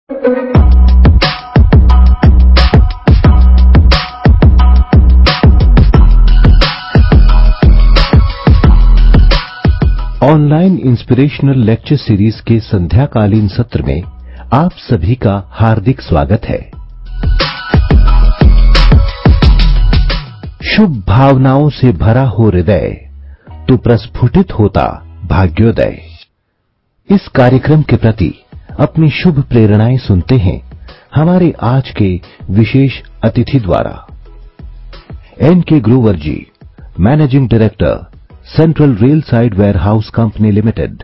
Online inspirational lecture series के संध्याकालीन सत्र में आप सभी का हार्दिक स्वागत है। शुभ भावनाओं से भरा हो हृदय तो प्रस्फुटित होता भाग्योदय। इस कार्यक्रम के प्रति अपनी शुभ प्रेरणाएं सुनते हैं हमारे आज के विशेष अतिथि द्वारा। NK Grover ji, managing director, central rail side warehouse company limited.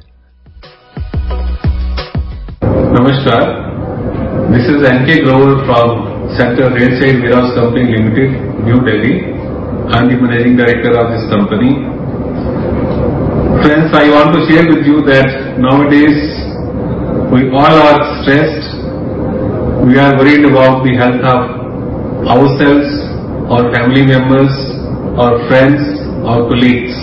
Namaskar. This is N.K. Grover from Central Railside Warehouse Company Limited, New Delhi. I am the Managing Director of this company. Friends, I want to share with you that nowadays we all are stressed. We are worried about the health of ourselves, our family members, our friends, our colleagues.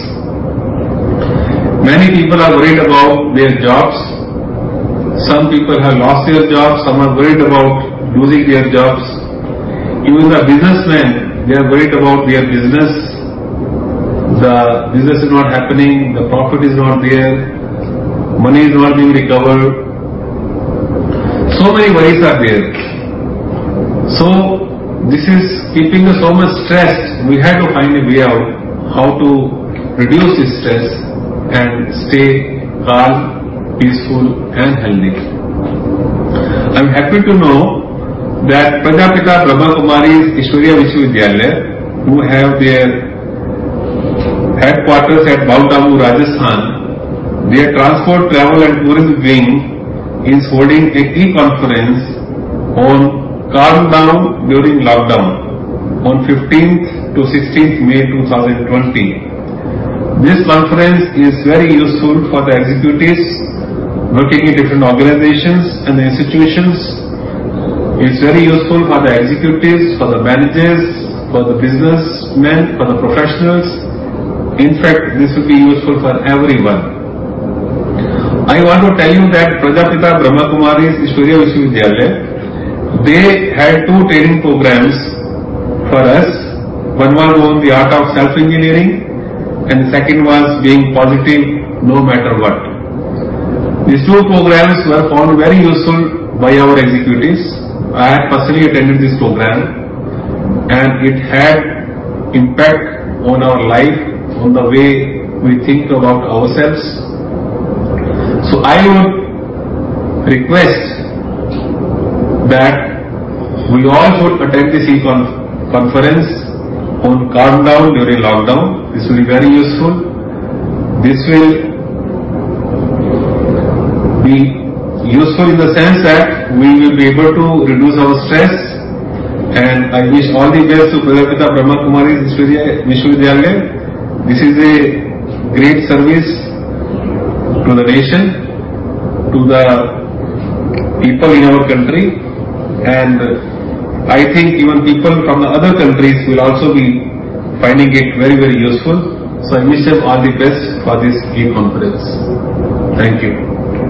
Many people are worried about their jobs. Some people have lost their jobs. Some are worried about losing their jobs. Even the businessmen, they are worried about their business. The business is not happening. The profit is not there. Money is not being recovered. So many worries are there. So this is keeping us so much stressed. We have to find a way out how to reduce this stress and stay calm, peaceful and healthy. I am happy to know that Prajapita Brahma Kumari's Ishwariya Vishwavidyalaya, who have their headquarters at Mount Abu, Rajasthan, their transport, travel and tourism wing is holding a key conference on calm down during lockdown on 15th to 16th May 2020. This conference is very useful for the executives working in different organizations and institutions. It's very useful for the executives, for the managers, for the businessmen, for the professionals. In fact, this will be useful for everyone. I want to tell you that Prajapita Brahma Kumari's Ishwariya Vishwavidyalaya, they had two training programs for us. One was on the art of self-engineering, and the second was being positive no matter what. These two programs were found very useful by our executives. I had personally attended this program and it had impact on our life, on the way we think about ourselves. So I would request that we all should attend this conference on calm down during lockdown. This will be very useful. This will be useful in the sense that we will be able to reduce our stress, and I wish all the best to Prajapita Brahma Kumari's Ishwariya Vishwavidyalaya. This is a great service to the nation, to the people in our country, and I think even people from the other countries will also be finding it very, very useful. So I wish them all the best for this e-conference. Thank you.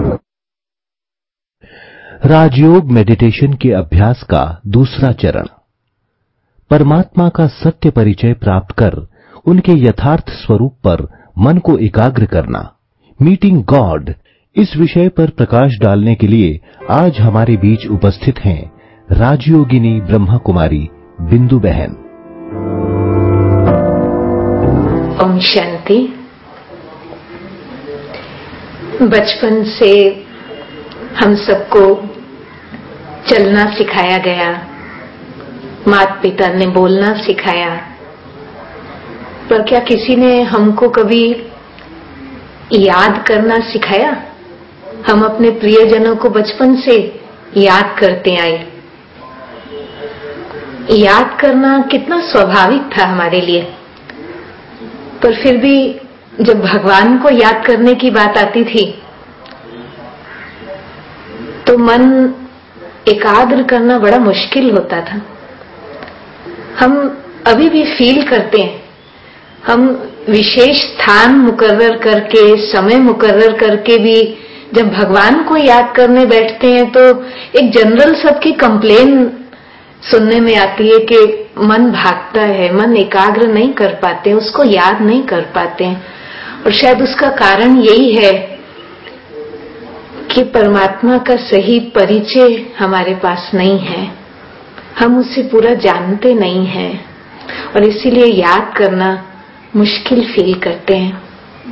Rajyoga meditation के अभ्यास का दूसरा चरण, परमात्मा का सत्य परिचय प्राप्त कर उनके यथार्थ स्वरूप पर मन को एकाग्र करना, मीटिंग गॉड। इस विषय पर प्रकाश डालने के लिए आज हमारे बीच उपस्थित हैं राजयोगिनी ब्रह्मा कुमारी बिंदु बहन। ओम शांति। बचपन से हम सबको चलना सिखाया गया, माता पिता ने बोलना सिखाया, पर क्या किसी ने हमको कभी याद करना सिखाया? हम अपने प्रियजनों को बचपन से याद करते आए। याद करना कितना स्वाभाविक था हमारे लिए, पर फिर भी जब भगवान को याद करने की बात आती थी तो मन एकाग्र करना बड़ा मुश्किल होता था। हम अभी भी फील करते हैं, हम विशेष स्थान मुकर्रर करके, समय मुकर्रर करके भी जब भगवान को याद करने बैठते हैं तो एक जनरल सबकी कंप्लेन सुनने में आती है कि मन भागता है, मन एकाग्र नहीं कर पाते, उसको याद नहीं कर पाते हैं। और शायद उसका कारण यही है कि परमात्मा का सही परिचय हमारे पास नहीं है, हम उसे पूरा जानते नहीं हैं और इसीलिए याद करना मुश्किल फील करते हैं।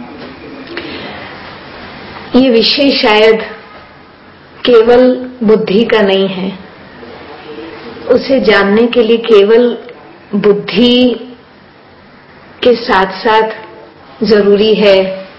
ये विषय शायद केवल बुद्धि का नहीं है, उसे जानने के लिए केवल बुद्धि के साथ साथ जरूरी है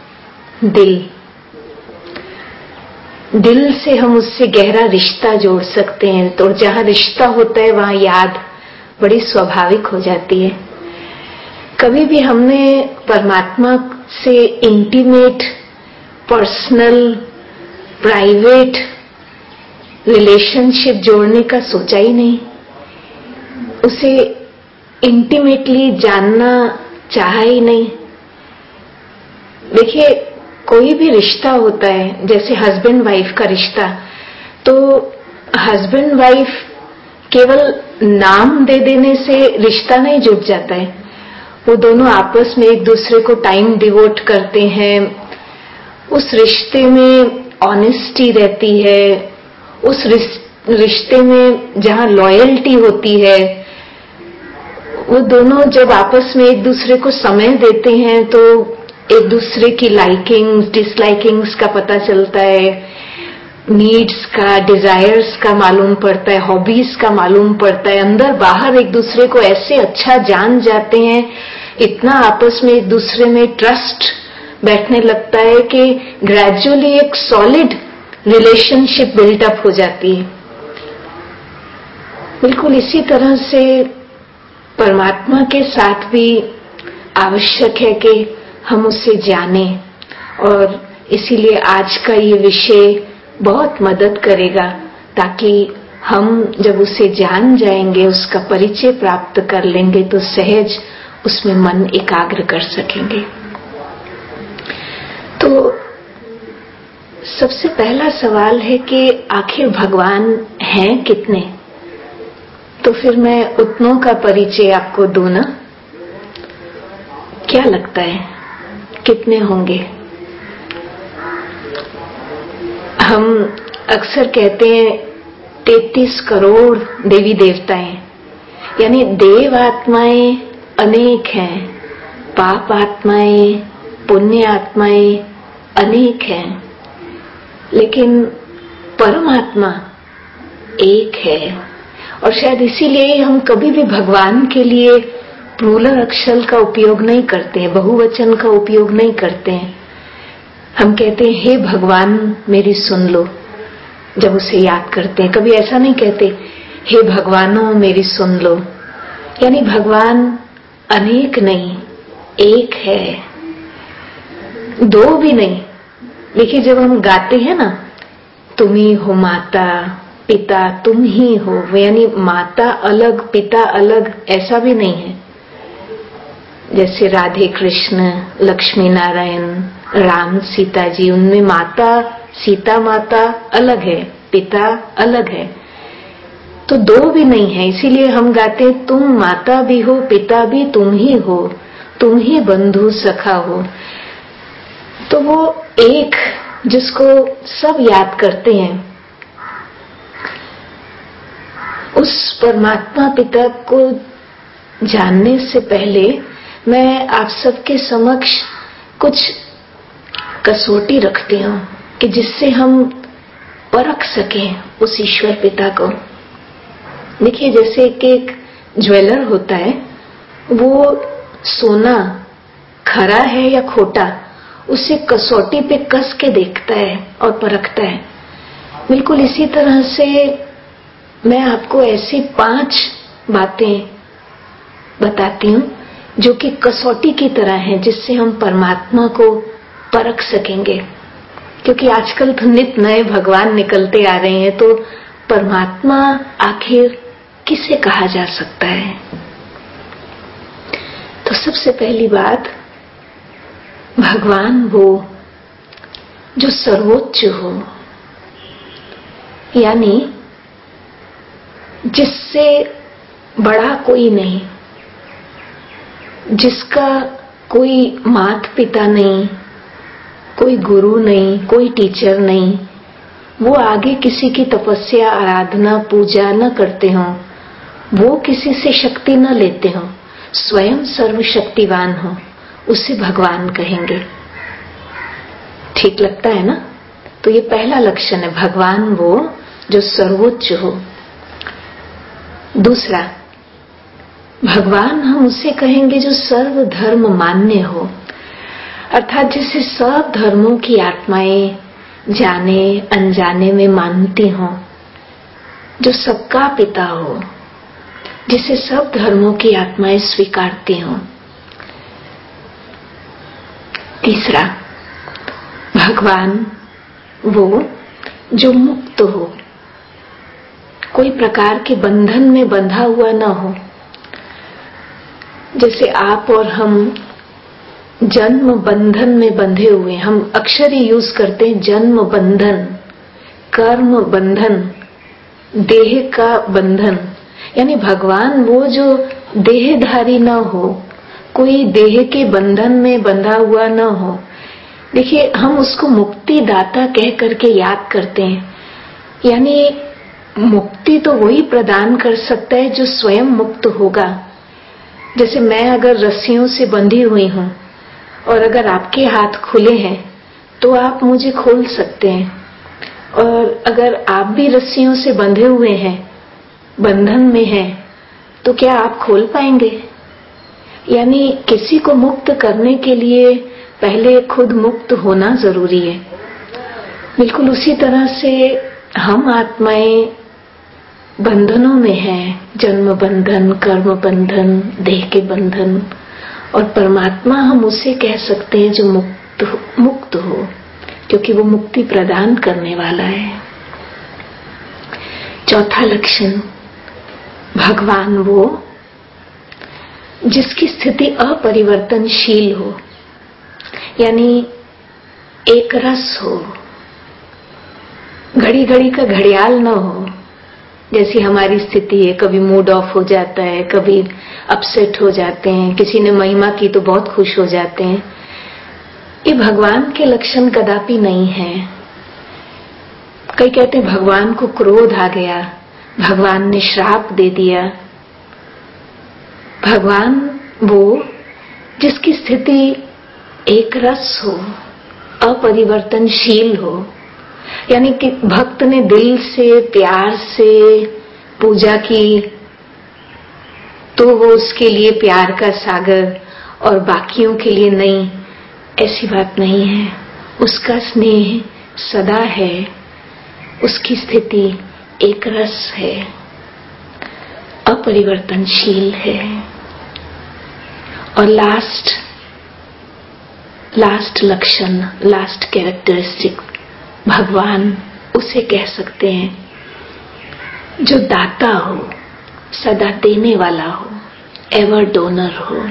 दिल से हम उससे गहरा रिश्ता जोड़ सकते हैं। तो जहां रिश्ता होता है वहां याद बड़ी स्वाभाविक हो जाती है। कभी भी हमने परमात्मा से इंटीमेट, पर्सनल, प्राइवेट रिलेशनशिप जोड़ने का सोचा ही नहीं, उसे इंटीमेटली जानना चाहा ही नहीं। देखिए, कोई भी रिश्ता होता है, जैसे हस्बैंड वाइफ का रिश्ता, तो हस्बैंड वाइफ केवल नाम दे देने से रिश्ता नहीं जुड़ जाता है। वो दोनों आपस में एक दूसरे को टाइम डिवोट करते हैं, उस रिश्ते में ऑनेस्टी रहती है, उस रिश्ते में जहां लॉयल्टी होती है, वो दोनों जब आपस में एक दूसरे को समय देते हैं तो एक दूसरे की लाइकिंग्स, डिसलाइकिंग्स का पता चलता है, नीड्स का, डिजायर्स का मालूम पड़ता है, हॉबीज का मालूम पड़ता है, अंदर बाहर एक दूसरे को ऐसे अच्छा जान जाते हैं, इतना आपस में एक दूसरे में ट्रस्ट बैठने लगता है कि ग्रेजुअली एक सॉलिड रिलेशनशिप बिल्टअप हो जाती है। बिल्कुल इसी तरह से परमात्मा के साथ भी आवश्यक है कि हम उसे जानें, और इसीलिए आज का ये विषय बहुत मदद करेगा, ताकि हम जब उसे जान जाएंगे, उसका परिचय प्राप्त कर लेंगे, तो सहज उसमें मन एकाग्र कर सकेंगे। तो सबसे पहला सवाल है कि आखिर भगवान हैं कितने? तो फिर मैं उतनों का परिचय आपको दूं ना। क्या लगता है कितने होंगे? हम अक्सर कहते हैं 33 करोड़ देवी देवताएं, यानी देव आत्माएं अनेक हैं, पाप आत्माएं, पुण्य आत्माएं अनेक हैं, लेकिन परमात्मा एक है। और शायद इसीलिए हम कभी भी भगवान के लिए प्लूरल अक्षर का उपयोग नहीं करते हैं, बहुवचन का उपयोग नहीं करते हैं। हम कहते हैं हे भगवान मेरी सुन लो जब उसे याद करते हैं। कभी ऐसा नहीं कहते हे भगवानों मेरी सुन लो, यानी भगवान अनेक नहीं, एक है, दो भी नहीं। देखिए, जब हम गाते हैं ना, तुम ही हो माता पिता तुम ही हो, यानी माता अलग पिता अलग ऐसा भी नहीं है। जैसे राधे कृष्ण, लक्ष्मी नारायण, राम सीता जी, उनमें माता सीता माता अलग है, पिता अलग है, तो दो भी नहीं है। इसीलिए हम गाते हैं तुम माता भी हो पिता भी तुम ही हो, तुम ही बंधु सखा हो। तो वो एक जिसको सब याद करते हैं, उस परमात्मा पिता को जानने से पहले मैं आप सबके समक्ष कुछ कसौटी रखती हूँ कि जिससे हम परख सकें उस ईश्वर पिता को। देखिए, जैसे कि एक ज्वेलर होता है, वो सोना खरा है या खोटा उसे कसौटी पे कस के देखता है और परखता है। बिल्कुल इसी तरह से मैं आपको ऐसी 5 बातें बताती हूँ जो कि कसौटी की तरह है, जिससे हम परमात्मा को परख सकेंगे। क्योंकि आजकल तो नित नए भगवान निकलते आ रहे हैं, तो परमात्मा आखिर किसे कहा जा सकता है? तो सबसे पहली बात, भगवान वो जो सर्वोच्च हो, यानी जिससे बड़ा कोई नहीं, जिसका कोई माता पिता नहीं, कोई गुरु नहीं, कोई टीचर नहीं, वो आगे किसी की तपस्या, आराधना, पूजा न करते हो, वो किसी से शक्ति न लेते हो, स्वयं सर्वशक्तिवान हो, उसे भगवान कहेंगे। ठीक लगता है ना? तो ये पहला लक्षण है, भगवान वो जो सर्वोच्च हो। दूसरा, भगवान हम उसे कहेंगे जो सर्व धर्म मान्य हो, अर्थात जिसे सब धर्मों की आत्माएं जाने अनजाने में मानती हो, जो सबका पिता हो, जिसे सब धर्मों की आत्माएं स्वीकारती हो। तीसरा, भगवान वो जो मुक्त हो, कोई प्रकार के बंधन में बंधा हुआ न हो। जैसे आप और हम जन्म बंधन में बंधे हुए, हम अक्षर ही यूज करते हैं, जन्म बंधन, कर्म बंधन, देह का बंधन, यानी भगवान वो जो देहधारी न हो, कोई देह के बंधन में बंधा हुआ न हो। देखिए, हम उसको मुक्ति दाता कह करके याद करते हैं, यानी मुक्ति तो वही प्रदान कर सकता है जो स्वयं मुक्त होगा। जैसे मैं अगर रस्सियों से बंधी हुई हूं और अगर आपके हाथ खुले हैं तो आप मुझे खोल सकते हैं, और अगर आप भी रस्सियों से बंधे हुए हैं, बंधन में हैं, तो क्या आप खोल पाएंगे? यानी किसी को मुक्त करने के लिए पहले खुद मुक्त होना जरूरी है। बिल्कुल उसी तरह से हम आत्माएं बंधनों में हैं, जन्म बंधन, कर्म बंधन, देह के बंधन, और परमात्मा हम उसे कह सकते हैं जो मुक्त हो, क्योंकि वो मुक्ति प्रदान करने वाला है। चौथा लक्षण, भगवान वो जिसकी स्थिति अपरिवर्तनशील हो, यानी एक रस हो, घड़ी घड़ी का घड़ियाल न हो। जैसी हमारी स्थिति है, कभी मूड ऑफ हो जाता है, कभी अपसेट हो जाते हैं, किसी ने महिमा की तो बहुत खुश हो जाते हैं। ये भगवान के लक्षण कदापि नहीं है। कई कहते हैं भगवान को क्रोध आ गया, भगवान ने श्राप दे दिया। भगवान वो जिसकी स्थिति एक रस हो, अपरिवर्तनशील हो, यानी कि भक्त ने दिल से प्यार से पूजा की तो वो उसके लिए प्यार का सागर और बाकियों के लिए नहीं, ऐसी बात नहीं है। उसका स्नेह सदा है, उसकी स्थिति एक रस है, अपरिवर्तनशील है। और लास्ट लक्षण, लास्ट कैरेक्टरिस्टिक, भगवान उसे कह सकते हैं जो दाता हो, सदा देने वाला हो, एवर डोनर हो।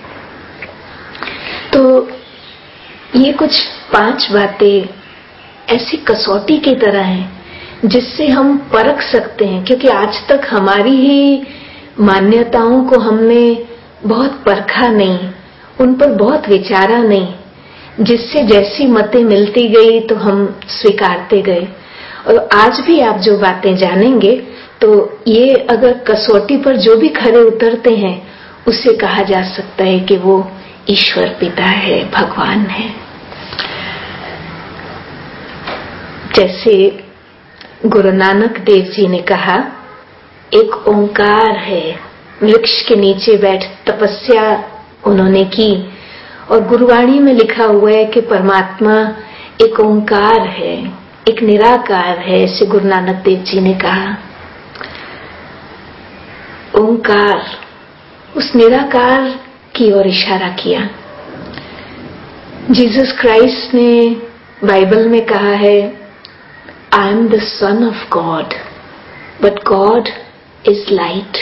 तो ये कुछ 5 बातें ऐसी कसौटी की तरह हैं जिससे हम परख सकते हैं, क्योंकि आज तक हमारी ही मान्यताओं को हमने बहुत परखा नहीं, उन पर बहुत विचारा नहीं, जिससे जैसी मतें मिलती गई तो हम स्वीकारते गए। और आज भी आप जो बातें जानेंगे तो ये अगर कसौटी पर जो भी खरे उतरते हैं उसे कहा जा सकता है कि वो ईश्वर पिता है, भगवान है। जैसे गुरु नानक देव जी ने कहा, एक ओंकार है, वृक्ष के नीचे बैठ तपस्या उन्होंने की, और गुरुवाणी में लिखा हुआ है कि परमात्मा एक ओंकार है, एक निराकार है, ऐसे गुरु नानक देव जी ने कहा। ओंकार, उस निराकार की ओर इशारा किया। जीसस क्राइस्ट ने बाइबल में कहा है, I am the son of God, but God is light.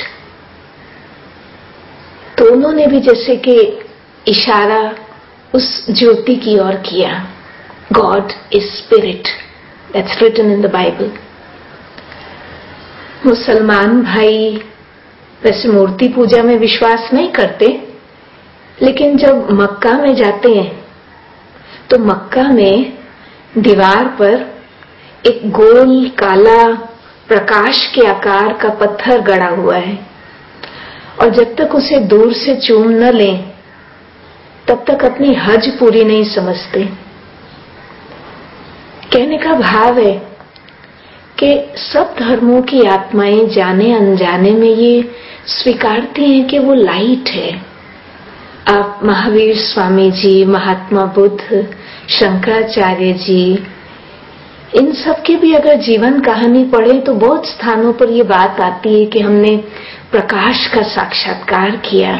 तो उन्होंने भी जैसे कि इशारा उस ज्योति की ओर किया। God is spirit. That's written in the Bible. मुसलमान भाई वैसे मूर्ति पूजा में विश्वास नहीं करते, लेकिन जब मक्का में जाते हैं तो मक्का में दीवार पर एक गोल काला प्रकाश के आकार का पत्थर गड़ा हुआ है, और जब तक उसे दूर से चूम न लें तब तक अपनी हज पूरी नहीं समझते। कहने का भाव है कि सब धर्मों की आत्माएं जाने अनजाने में ये स्वीकारती हैं कि वो लाइट है। आप महावीर स्वामी जी, महात्मा बुद्ध, शंकराचार्य जी, इन सब की भी अगर जीवन कहानी पढ़े तो बहुत स्थानों पर ये बात आती है कि हमने प्रकाश का साक्षात्कार किया।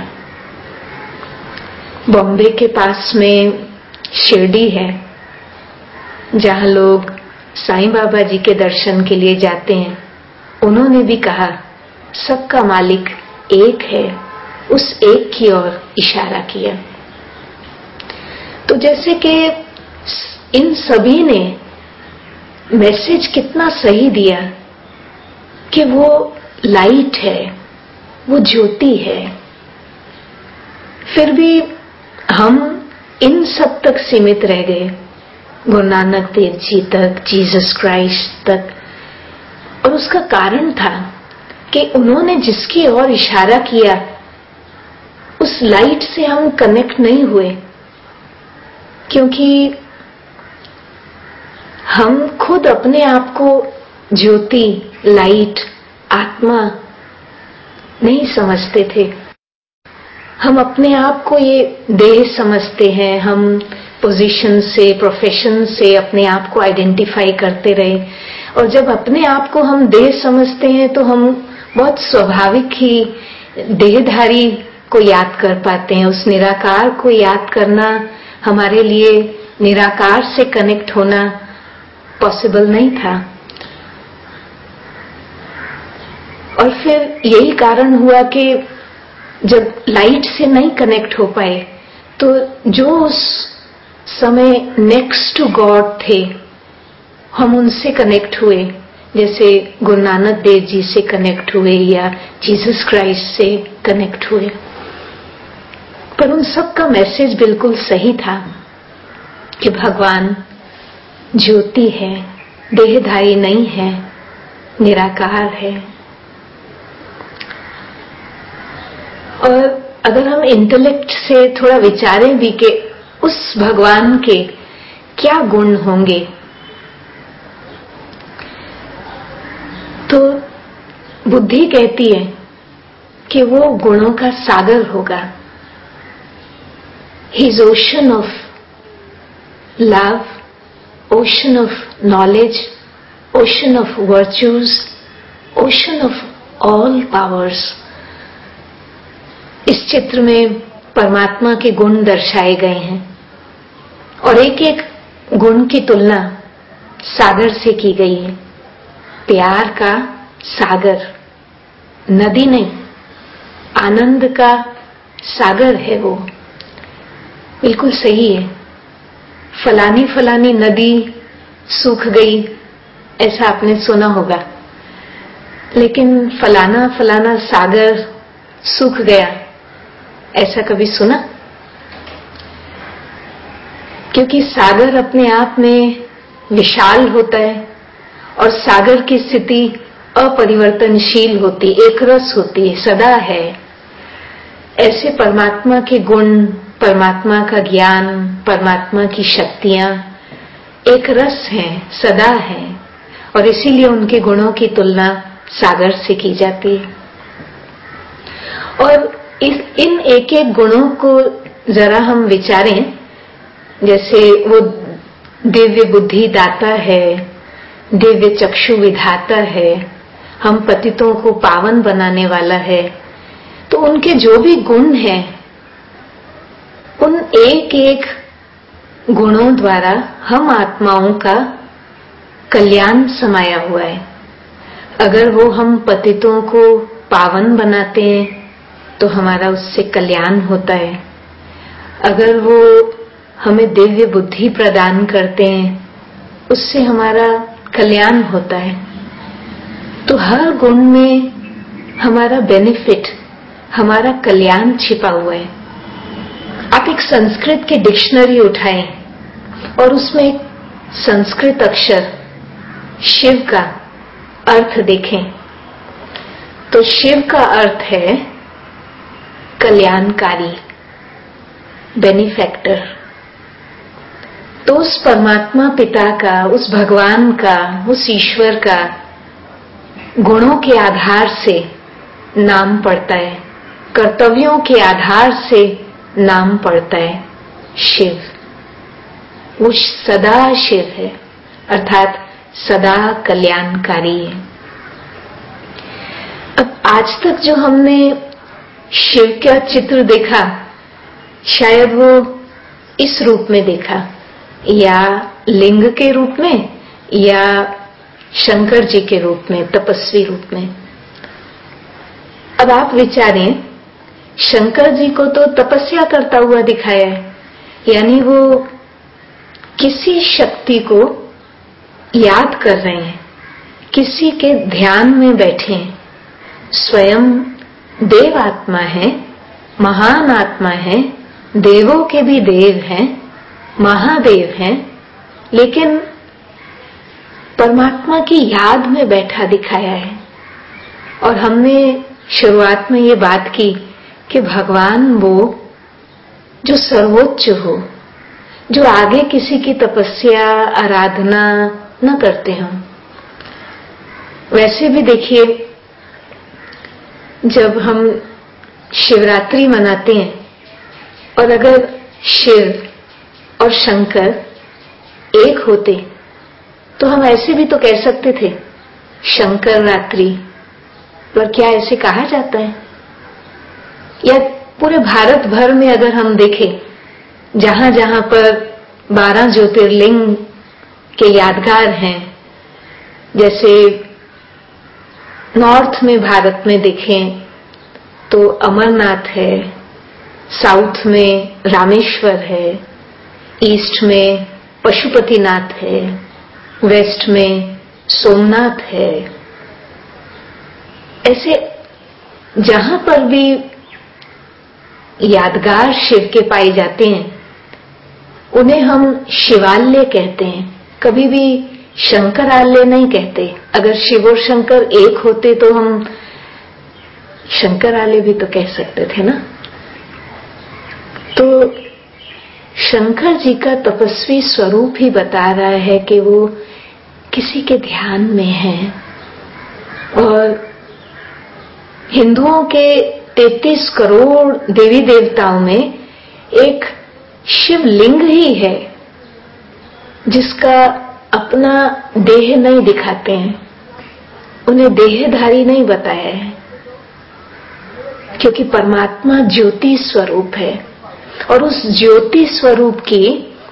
बॉम्बे के पास में शिरडी है, जहां लोग साईं बाबा जी के दर्शन के लिए जाते हैं। उन्होंने भी कहा सबका मालिक एक है, उस एक की ओर इशारा किया। तो जैसे कि इन सभी ने मैसेज कितना सही दिया कि वो लाइट है, वो ज्योति है, फिर भी हम इन सब तक सीमित रह गए, गुरु नानक देव जी तक, जीसस क्राइस्ट तक। और उसका कारण था कि उन्होंने जिसकी ओर इशारा किया उस लाइट से हम कनेक्ट नहीं हुए, क्योंकि हम खुद अपने आप को ज्योति, लाइट, आत्मा नहीं समझते थे। हम अपने आप को ये देह समझते हैं। हम पोजीशन से, प्रोफेशन से अपने आप को आइडेंटिफाई करते रहे, और जब अपने आप को हम देह समझते हैं तो हम बहुत स्वाभाविक ही देहधारी को याद कर पाते हैं। उस निराकार को याद करना हमारे लिए निराकार से कनेक्ट होना पॉसिबल नहीं था। और फिर यही कारण हुआ कि जब लाइट से नहीं कनेक्ट हो पाए तो जो उस समय नेक्स्ट टू गॉड थे हम उनसे कनेक्ट हुए, जैसे गुरु नानक देव जी से कनेक्ट हुए या जीसस क्राइस्ट से कनेक्ट हुए। पर उन सब का मैसेज बिल्कुल सही था कि भगवान ज्योति है, देहधारी नहीं है, निराकार है। और अगर हम इंटेलेक्ट से थोड़ा विचारें भी कि उस भगवान के क्या गुण होंगे, तो बुद्धि कहती है कि वो गुणों का सागर होगा। He is ocean of love, ocean of knowledge, ocean of virtues, ocean of all powers. इस चित्र में परमात्मा के गुण दर्शाए गए हैं और एक एक गुण की तुलना सागर से की गई है। प्यार का सागर, नदी नहीं, आनंद का सागर है वो। बिल्कुल सही है। फलानी फलानी नदी सूख गई ऐसा आपने सुना होगा, लेकिन फलाना फलाना सागर सूख गया ऐसा कभी सुना? क्योंकि सागर अपने आप में विशाल होता है और सागर की स्थिति अपरिवर्तनशील होती, एक रस होती है, सदा है। ऐसे परमात्मा के गुण, परमात्मा का ज्ञान, परमात्मा की शक्तियां एक रस हैं, सदा है, और इसीलिए उनके गुणों की तुलना सागर से की जाती है। और इन एक एक गुणों को जरा हम विचारें, जैसे वो दिव्य बुद्धि दाता है, दिव्य चक्षु विधाता है, हम पतितों को पावन बनाने वाला है, तो उनके जो भी गुण हैं उन एक एक गुणों द्वारा हम आत्माओं का कल्याण समाया हुआ है। अगर वो हम पतितों को पावन बनाते हैं तो हमारा उससे कल्याण होता है। अगर वो हमें दिव्य बुद्धि प्रदान करते हैं, उससे हमारा कल्याण होता है। तो हर गुण में हमारा बेनिफिट, हमारा कल्याण छिपा हुआ है। आप एक संस्कृत की डिक्शनरी उठाएं और उसमें एक संस्कृत अक्षर शिव का अर्थ देखें, तो शिव का अर्थ है कल्याणकारी, बेनिफैक्टर। तो उस परमात्मा पिता का, उस भगवान का, उस ईश्वर का गुणों के आधार से नाम पड़ता है, कर्तव्यों के आधार से नाम पड़ता है शिव। वो सदा शिव है, अर्थात सदा कल्याणकारी है। अब आज तक जो हमने शिव का चित्र देखा, शायद वो इस रूप में देखा, या लिंग के रूप में, या शंकर जी के रूप में, तपस्वी रूप में। अब आप विचारें, शंकर जी को तो तपस्या करता हुआ दिखाया है, यानी वो किसी शक्ति को याद कर रहे हैं, किसी के ध्यान में बैठे हैं। स्वयं देव आत्मा है, महान आत्मा है, देवों के भी देव हैं, महादेव हैं, लेकिन परमात्मा की याद में बैठा दिखाया है। और हमने शुरुआत में ये बात की कि भगवान वो जो सर्वोच्च हो, जो आगे किसी की तपस्या आराधना न करते हों। वैसे भी देखिए, जब हम शिवरात्रि मनाते हैं और अगर शिव और शंकर एक होते तो हम ऐसे भी तो कह सकते थे शंकर रात्रि, पर क्या ऐसे कहा जाता है? या पूरे भारत भर में अगर हम देखें, जहां जहां पर 12 ज्योतिर्लिंग के यादगार हैं, जैसे नॉर्थ में भारत में देखें तो अमरनाथ है, साउथ में रामेश्वर है, ईस्ट में पशुपतिनाथ है, वेस्ट में सोमनाथ है। ऐसे जहां पर भी यादगार शिव के पाए जाते हैं, उन्हें हम शिवालय कहते हैं, कभी भी शंकरालय नहीं कहते। अगर शिव और शंकर एक होते तो हम शंकरालय भी तो कह सकते थे ना। तो शंकर जी का तपस्वी स्वरूप ही बता रहा है कि वो किसी के ध्यान में है। और हिंदुओं के 33 करोड़ देवी देवताओं में एक शिवलिंग ही है जिसका अपना देह नहीं दिखाते हैं, उन्हें देहधारी नहीं बताया है, क्योंकि परमात्मा ज्योति स्वरूप है। और उस ज्योति स्वरूप की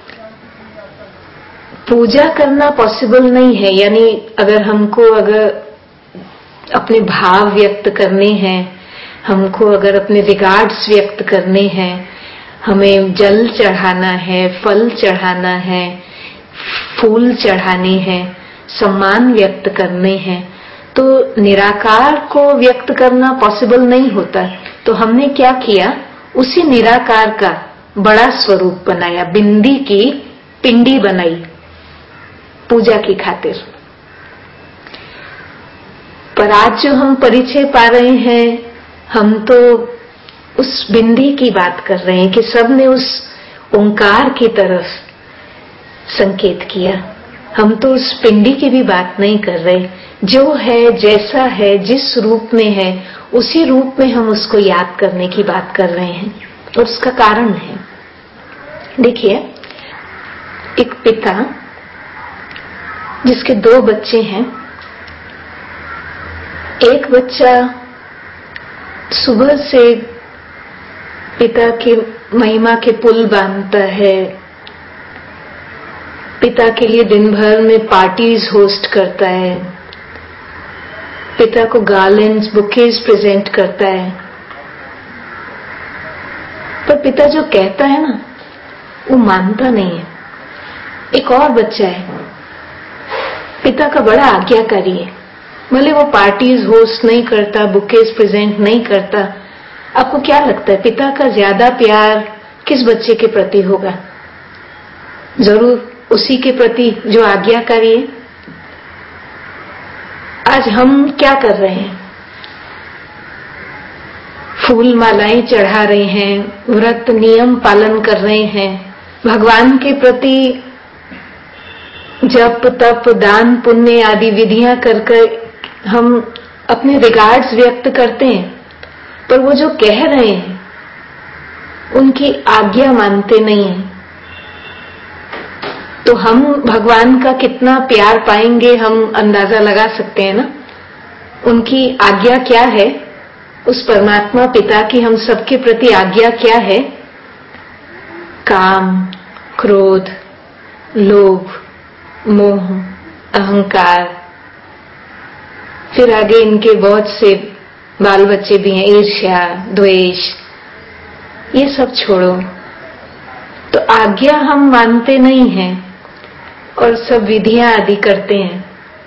पूजा करना पॉसिबल नहीं है। यानी अगर अपने भाव व्यक्त करने हैं, हमको अगर अपने रिगार्ड्स व्यक्त करने हैं, हमें जल चढ़ाना है, फल चढ़ाना है, फूल चढ़ाने हैं, सम्मान व्यक्त करने हैं, तो निराकार को व्यक्त करना पॉसिबल नहीं होता। तो हमने क्या किया, उसी निराकार का बड़ा स्वरूप बनाया, बिंदी की पिंडी बनाई पूजा की खातिर। पर आज जो हम परिचय पा रहे हैं, हम तो उस बिंदी की बात कर रहे हैं कि सबने उस ओंकार की तरफ संकेत किया। हम तो उस पिंडी की भी बात नहीं कर रहे। जो है, जैसा है, जिस रूप में है, उसी रूप में हम उसको याद करने की बात कर रहे हैं। और उसका कारण है, देखिए, एक पिता जिसके 2 बच्चे हैं, एक बच्चा सुबह से पिता की महिमा के पुल बांधता है, पिता के लिए दिन भर में पार्टीज होस्ट करता है, पिता को गार्लैंड्स, बुकेज प्रेजेंट करता है। पर पिता जो कहता है ना, वो मानता नहीं है। एक और बच्चा है, पिता का बड़ा आज्ञाकारी है, भले वो पार्टीज होस्ट नहीं करता, बुकेज प्रेजेंट नहीं करता। आपको क्या लगता है पिता का ज्यादा प्यार किस बच्चे के प्रति होगा? जरूर उसी के प्रति जो आज्ञाकारी है। आज हम क्या कर रहे हैं? फूल मालाएं चढ़ा रहे हैं, व्रत नियम पालन कर रहे हैं, भगवान के प्रति जप तप दान पुण्य आदि विधियां कर हम अपने रिगार्ड्स व्यक्त करते हैं, पर वो जो कह रहे हैं उनकी आज्ञा मानते नहीं हैं। तो हम भगवान का कितना प्यार पाएंगे हम अंदाजा लगा सकते हैं ना। उनकी आज्ञा क्या है, उस परमात्मा पिता की हम सबके प्रति आज्ञा क्या है? काम, क्रोध, लोभ, मोह, अहंकार, फिर आगे इनके बहुत से बाल बच्चे भी हैं, ईर्ष्या, द्वेष, ये सब छोड़ो। तो आज्ञा हम मानते नहीं हैं और सब विधियां आदि करते हैं।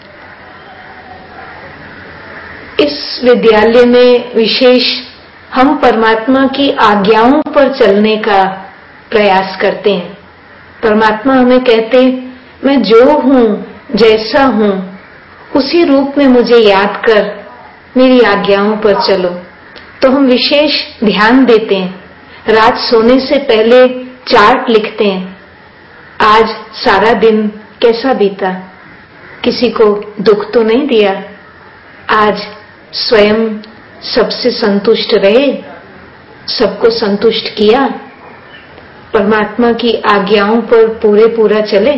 इस विद्यालय में विशेष हम परमात्मा की आज्ञाओं पर चलने का प्रयास करते हैं। परमात्मा हमें कहते, मैं जो हूं जैसा हूं उसी रूप में मुझे याद कर मेरी आज्ञाओं पर चलो। तो हम विशेष ध्यान देते हैं, रात सोने से पहले चार्ट लिखते हैं, आज सारा दिन कैसा बीता, किसी को दुख तो नहीं दिया, आज स्वयं सबसे संतुष्ट रहे, सबको संतुष्ट किया, परमात्मा की आज्ञाओं पर पूरा चले।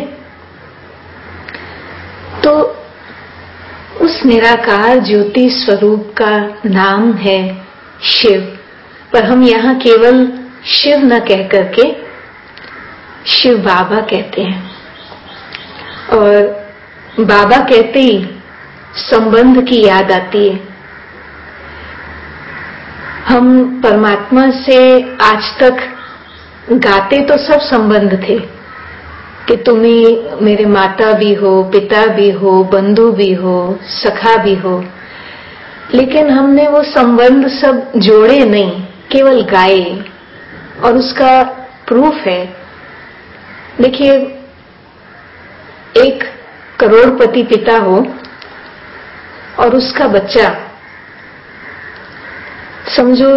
तो उस निराकार ज्योति स्वरूप का नाम है शिव। पर हम यहाँ केवल शिव न कह करके शिव बाबा कहते हैं, और बाबा कहते ही संबंध की याद आती है। हम परमात्मा से आज तक गाते तो सब संबंध थे कि तुम ही मेरे माता भी हो, पिता भी हो, बंधु भी हो, सखा भी हो, लेकिन हमने वो संबंध सब जोड़े नहीं, केवल गाए। और उसका प्रूफ है, देखिए, एक करोड़पति पिता हो और उसका बच्चा समझो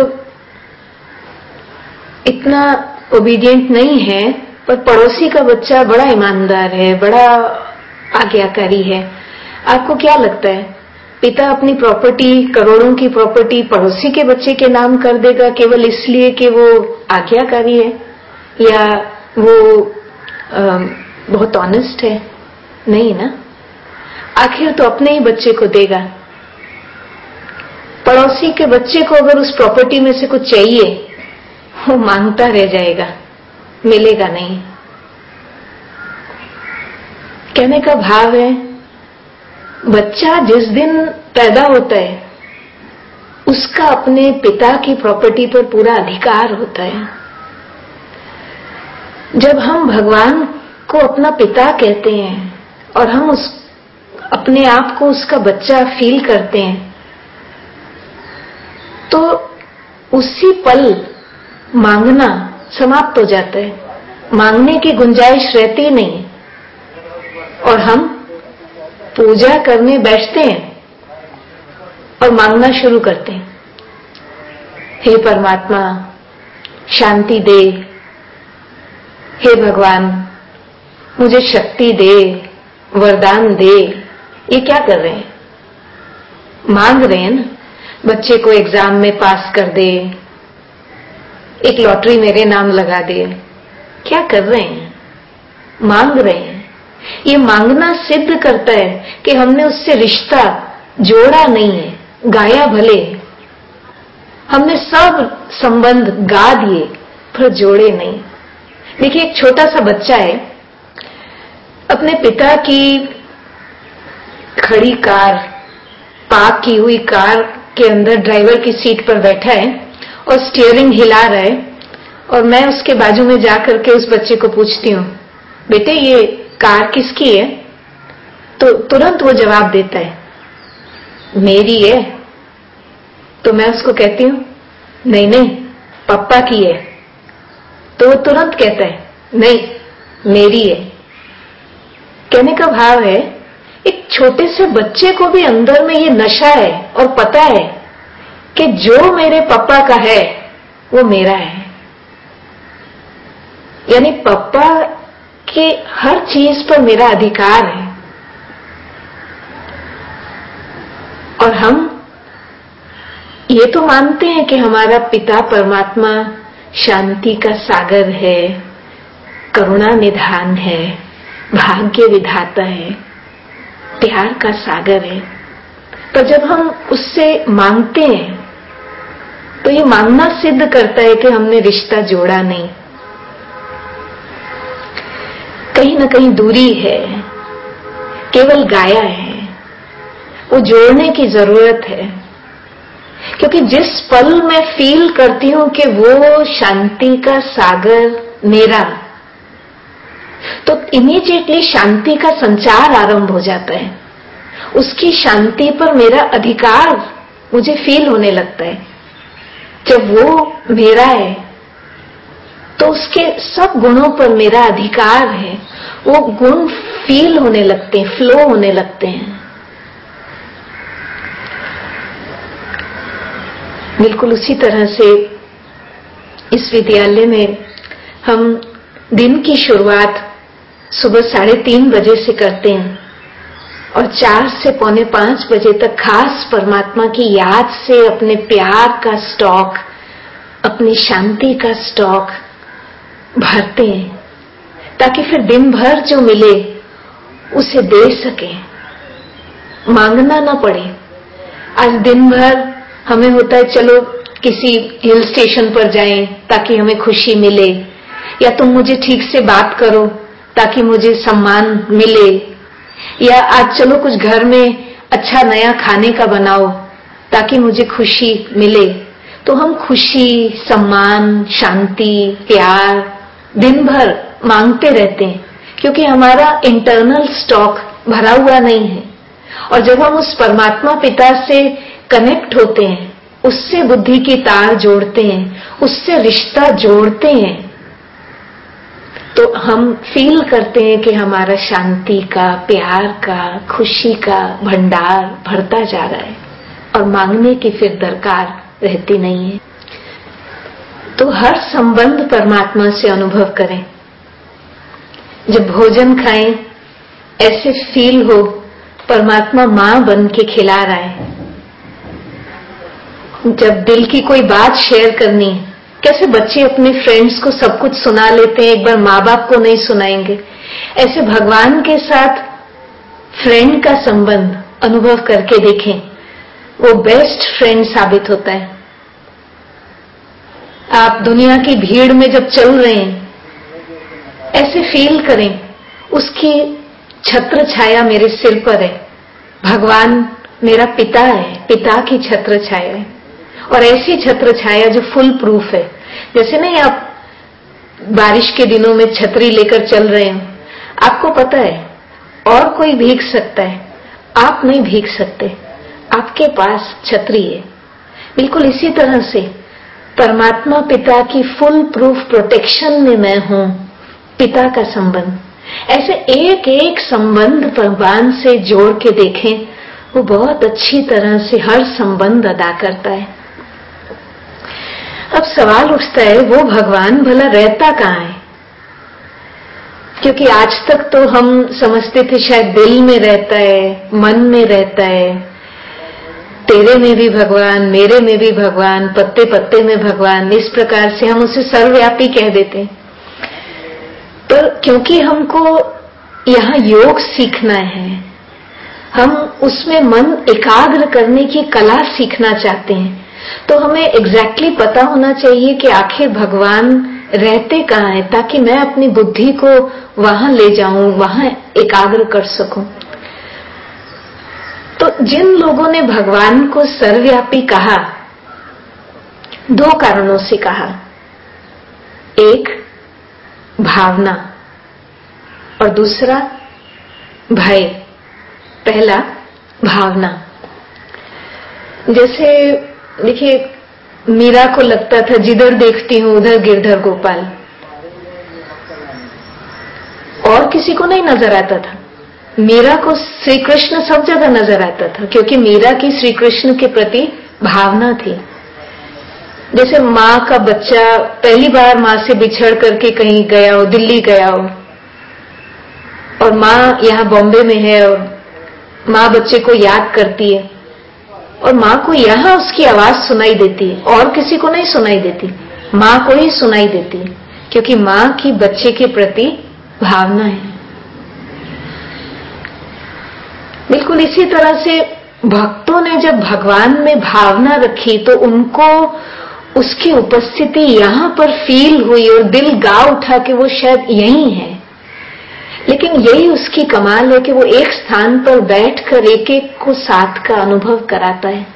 इतना ओबीडिएंट नहीं है, पर पड़ोसी का बच्चा बड़ा ईमानदार है, बड़ा आज्ञाकारी है। आपको क्या लगता है पिता अपनी प्रॉपर्टी, करोड़ों की प्रॉपर्टी पड़ोसी के बच्चे के नाम कर देगा केवल इसलिए कि वो आज्ञाकारी है या वो बहुत ऑनेस्ट है? नहीं ना, आखिर तो अपने ही बच्चे को देगा। पड़ोसी के बच्चे को अगर उस प्रॉपर्टी में से कुछ चाहिए, वो मांगता रह जाएगा, मिलेगा नहीं। कहने का भाव है, बच्चा जिस दिन पैदा होता है उसका अपने पिता की प्रॉपर्टी पर पूरा अधिकार होता है। जब हम भगवान को अपना पिता कहते हैं और हम अपने आप को उसका बच्चा फील करते हैं, तो उसी पल मांगना समाप्त हो जाता है, मांगने की गुंजाइश रहती नहीं। और हम पूजा करने बैठते हैं और मांगना शुरू करते हैं, हे परमात्मा शांति दे, हे भगवान मुझे शक्ति दे, वरदान दे। ये क्या कर रहे हैं? मांग रहे हैं ना, बच्चे को एग्जाम में पास कर दे, एक लॉटरी मेरे नाम लगा दे। क्या कर रहे हैं? मांग रहे हैं। ये मांगना सिद्ध करता है कि हमने उससे रिश्ता जोड़ा नहीं है, गाया भले, हमने सब संबंध गा दिए पर जोड़े नहीं। देखिए, एक छोटा सा बच्चा है, अपने पिता की खड़ी कार, पार्क की हुई कार के अंदर ड्राइवर की सीट पर बैठा है और स्टीयरिंग हिला रहा है और मैं उसके बाजू में जा करके उस बच्चे को पूछती हूँ, बेटे ये कार किसकी है? तो तुरंत वो जवाब देता है, मेरी है। तो मैं उसको कहती हूँ, नहीं नहीं पापा की है। तो वो तुरंत कहता है, नहीं मेरी है। कहने का भाव है, एक छोटे से बच्चे को भी अंदर में ये नशा है और पता है कि जो मेरे पापा का है वो मेरा है। यानी पापा के हर चीज पर मेरा अधिकार है। और हम ये तो मानते हैं कि हमारा पिता परमात्मा शांति का सागर है, करुणा निधान है, भाग्य विधाता है, प्यार का सागर है। पर जब हम उससे मांगते हैं तो ये मांगना सिद्ध करता है कि हमने रिश्ता जोड़ा नहीं, कहीं ना कहीं दूरी है, केवल गाया है। वो जोड़ने की जरूरत है, क्योंकि जिस पल मैं फील करती हूं कि वो शांति का सागर मेरा, तो इमीडिएटली शांति का संचार आरंभ हो जाता है। उसकी शांति पर मेरा अधिकार मुझे फील होने लगता है। जब वो मेरा है तो उसके सब गुणों पर मेरा अधिकार है। वो गुण फील होने लगते हैं, फ्लो होने लगते हैं। बिल्कुल उसी तरह से इस विद्यालय में हम दिन की शुरुआत सुबह 3:30 बजे से करते हैं और 4 से 4:45 बजे तक खास परमात्मा की याद से अपने प्यार का स्टॉक, अपनी शांति का स्टॉक भरते हैं, ताकि फिर दिन भर जो मिले उसे दे सके, मांगना ना पड़े। आज दिन भर हमें होता है चलो किसी हिल स्टेशन पर जाएं ताकि हमें खुशी मिले, या तुम मुझे ठीक से बात करो ताकि मुझे सम्मान मिले, या आज चलो कुछ घर में अच्छा नया खाने का बनाओ ताकि मुझे खुशी मिले। तो हम खुशी, सम्मान, शांति, प्यार दिन भर मांगते रहते हैं, क्योंकि हमारा इंटरनल स्टॉक भरा हुआ नहीं है। और जब हम उस परमात्मा पिता से कनेक्ट होते हैं, उससे बुद्धि की तार जोड़ते हैं, उससे रिश्ता जोड़ते हैं, तो हम फील करते हैं कि हमारा शांति का, प्यार का, खुशी का भंडार भरता जा रहा है और मांगने की फिर दरकार रहती नहीं है। तो हर संबंध परमात्मा से अनुभव करें। जब भोजन खाएं, ऐसे फील हो परमात्मा मां बन के खिला रहा है। जब दिल की कोई बात शेयर करनी है, कैसे बच्चे अपने फ्रेंड्स को सब कुछ सुना लेते हैं, एक बार माँ बाप को नहीं सुनाएंगे, ऐसे भगवान के साथ फ्रेंड का संबंध अनुभव करके देखें, वो बेस्ट फ्रेंड साबित होता है। आप दुनिया की भीड़ में जब चल रहे हैं, ऐसे फील करें उसकी छत्र छाया मेरे सिर पर है, भगवान मेरा पिता है, पिता की छत्र छाया है। और ऐसी छत्र छाया जो फुल प्रूफ है। जैसे नहीं आप बारिश के दिनों में छतरी लेकर चल रहे हो, आपको पता है और कोई भीग सकता है, आप नहीं भीग सकते, आपके पास छतरी है। बिल्कुल इसी तरह से परमात्मा पिता की फुल प्रूफ प्रोटेक्शन में मैं हूं, पिता का संबंध। ऐसे एक एक संबंध भगवान से जोड़ के देखें, वो बहुत अच्छी तरह से हर संबंध अदा करता है। अब सवाल उठता है, वो भगवान भला रहता कहाँ है? क्योंकि आज तक तो हम समझते थे शायद दिल में रहता है, मन में रहता है, तेरे में भी भगवान, मेरे में भी भगवान, पत्ते पत्ते में भगवान, इस प्रकार से हम उसे सर्वव्यापी कह देते हैं। पर क्योंकि हमको यहाँ योग सीखना है, हम उसमें मन एकाग्र करने की कला सीखना चाहते हैं, तो हमें एग्जैक्टली पता होना चाहिए कि आखिर भगवान रहते कहाँ हैं, ताकि मैं अपनी बुद्धि को वहां ले जाऊं, वहां एकाग्र कर सकूं। तो जिन लोगों ने भगवान को सर्वव्यापी कहा, 2 कारणों से कहा। एक भावना और दूसरा भय। पहला भावना। जैसे देखिए, मीरा को लगता था जिधर देखती हूं उधर गिरधर गोपाल, और किसी को नहीं नजर आता था। मीरा को श्री कृष्ण सब जगह नजर आता था, क्योंकि मीरा की श्री कृष्ण के प्रति भावना थी। जैसे माँ का बच्चा पहली बार माँ से बिछड़ करके कहीं गया हो, दिल्ली गया हो, और माँ यहाँ बॉम्बे में है और माँ बच्चे को याद करती है, और माँ को यहाँ उसकी आवाज सुनाई देती है और किसी को नहीं सुनाई देती, माँ को ही सुनाई देती है, क्योंकि माँ की बच्चे के प्रति भावना है। बिल्कुल इसी तरह से भक्तों ने जब भगवान में भावना रखी तो उनको उसकी उपस्थिति यहाँ पर फील हुई और दिल गा उठा कि वो शायद यही है। लेकिन यही उसकी कमाल है कि वो एक स्थान पर बैठकर एक एक को साथ का अनुभव कराता है।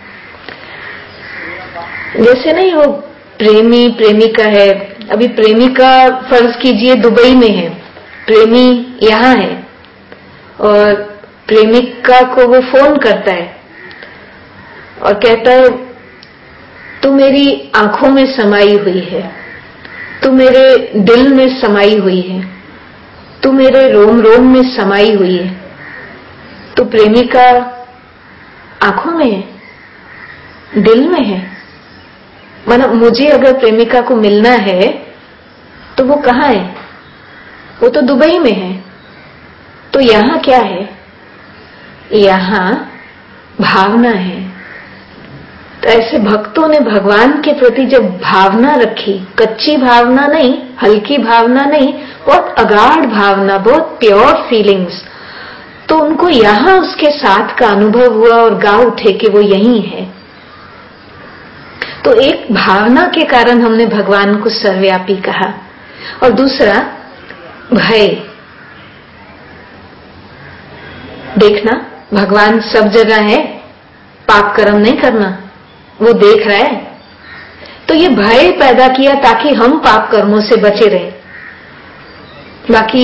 जैसे नहीं, वो प्रेमी प्रेमिका है, अभी प्रेमिका फर्ज कीजिए दुबई में है, प्रेमी यहाँ है, और प्रेमिका को वो फोन करता है और कहता है तू मेरी आंखों में समाई हुई है, तू मेरे दिल में समाई हुई है, तू मेरे रोम रोम में समाई हुई है। तो प्रेमिका आंखों में है, दिल में है। मतलब मुझे अगर प्रेमिका को मिलना है तो वो कहाँ है? वो तो दुबई में है। तो यहाँ क्या है? यहाँ भावना है। तो ऐसे भक्तों ने भगवान के प्रति जब भावना रखी, कच्ची भावना नहीं, हल्की भावना नहीं, बहुत अगाढ़ भावना, बहुत प्योर फीलिंग्स, तो उनको यहाँ उसके साथ का अनुभव हुआ और गा उठे कि वो यही है। तो एक भावना के कारण हमने भगवान को सर्वव्यापी कहा, और दूसरा भय। देखना, भगवान सब जगह है, पाप कर्म नहीं करना, वो देख रहा है। तो ये भय पैदा किया ताकि हम पाप कर्मों से बचे रहें। बाकी